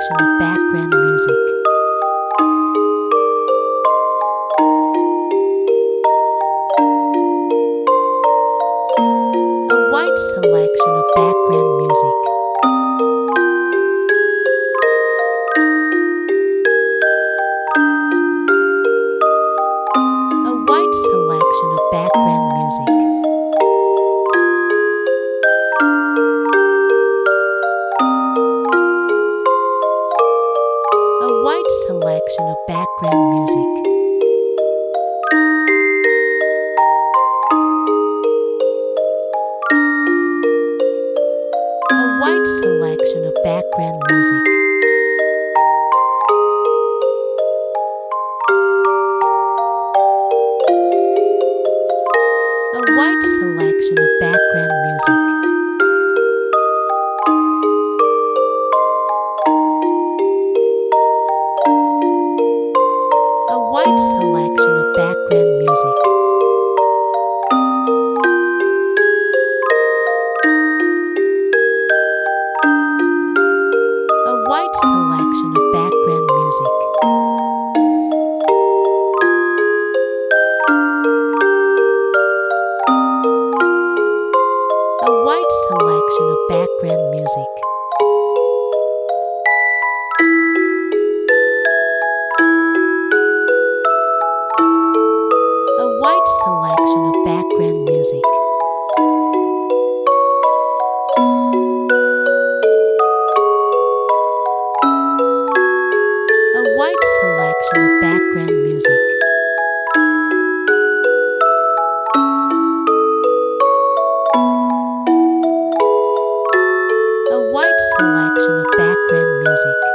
selection of background music. A wide selection of background music. A wide selection of background music. A wide selection of background music. A wide selection of background music. A wide selection of background music. A wide selection of background music. A wide selection of background music. A wide selection of background music. A wide selection of background music. A wide selection of background music. A wide selection of background music.